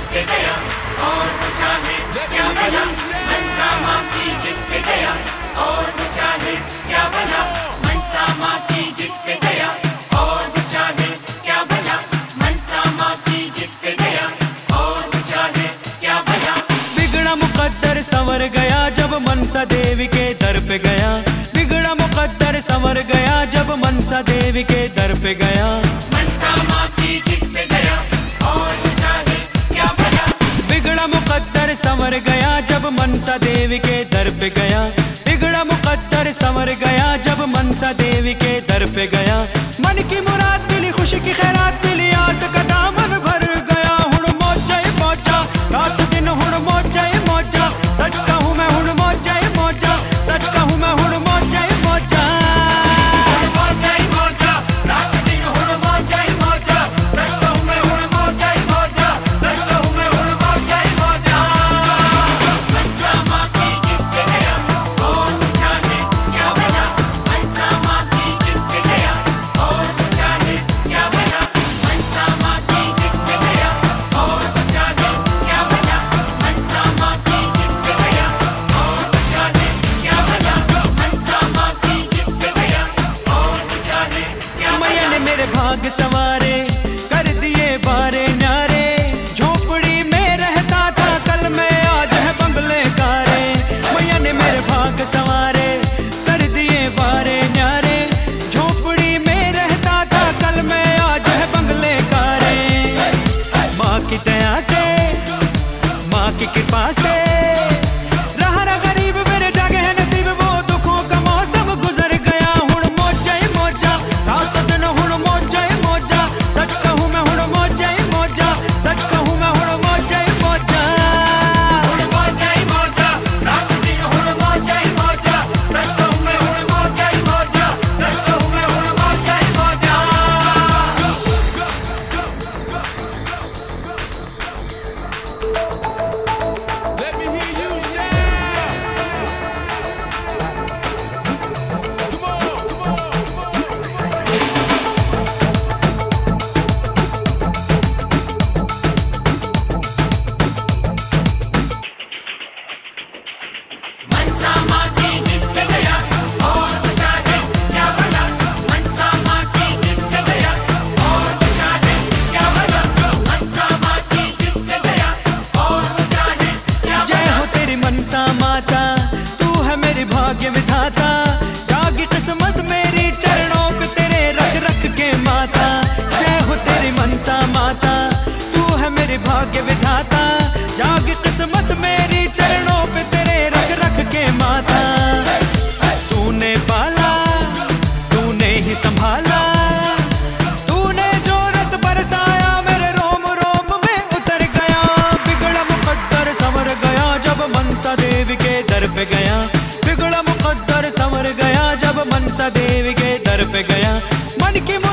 पे गया और पूछा है क्या बना, मनसा माँ की जिस पे गया और पूछा है क्या बना, मनसा माँ की जिस पे गया और पूछा है क्या बना, मनसा माँ की जिस पे गया और पूछा है क्या बना। बिगड़ा मुकद्दर संवर गया जब मनसा देवी के दर पे गया, बिगड़ा मुकद्दर संवर गया जब मनसा देवी के दर पे गया। मनसा माँ की जिस पे गया और पूछा है क्या बना, बिगड़ा मुकद्दर संवर गया जब मनसा देवी के दर पे गया, बिगड़ा मुकद्दर संवर गया जब मनसा देवी के दर पे गया। मन की मुराद मिली, खुशी की खैरात मिली, आस का दामन भर गया। हुण मौजा ही मौजा, रात दिन हुण मौजा ही मौजा, सच कहूँ मैं हुण मौजा ही मौजा, सच कहूँ मैं हुण मौजा ही मौजा। मौजा ही मौजा, रात दिन हुण मौजा ही मौजा, सच कहूँ मैं हुण मौजा ही मौजा, सच कहूँ मैं हुण मौजा ही मौजा। मनसा माँ की जिस पे गया और पूछा है क्या बना, मनसा माँ की जिस पे गया और पूछा है क्या बना, मनसा माँ की जिस पे गया और पूछा है क्या बना, मनसा माँ की जिस पे गया और पूछा है क्या बना, मनसा माँ की जिस पे गया और पूछा है क्या मैया ने मेरे भाग संवारे कर दिए बारे न्यारे, झोपड़ी में रहता था कल मैं आज है बंगले कारे। मैया ने मेरे भाग संवारे कर दिए बारे न्यारे, झोपड़ी में रहता था कल मैं आज है बंगले कारे। माँ की दया से, माँ की कृपा से रहा ना गरीब मेरे जागे है नसीब, वो दुखों का मौसम गुजर गया। हुण मौजा ही मौजा, रात दिन हुण मौजा ही मौजा, सच कहूँ मैं हुण मौजा ही मौजा, सच कहूँ मैं हुण मौजा ही मौजा। हुण मौजा ही मौजा, रात दिन हुण मौजा ही मौजा, सच कहूँ मैं हुण मौजा ही मौजा, सच कहूँ मैं हुण मौजा ही मौजा। Let me hear you shout. Come on, come on, come on. मनसा माँ की जिस पे गया और पूछा है क्या बना, मनसा माँ की जिस पे गया और पूछा है क्या बना, मनसा माँ की जिस पे गया और पूछा है क्या जय बना। हो तेरी मनसा माता, तू है मेरी भाग्य विधाता, जागी किस्मत मेरी चरणों पे तेरे रख रख के माता। जय हो तेरी मनसा माता, तू है मेरी भाग्य विधाता, जागी किस्मत मेरी चरणों पे तेरे रख रख के माता। तूने पाला, तूने ही संभाला, तूने जो रस बरसाया मेरे रोम रोम में उतर गया। बिगड़ा मुकद्दर संवर गया जब मनसा देवी के दर पे गया, बिगड़ा मुकद्दर संवर गया जब मनसा देवी के दर पे गया। मन की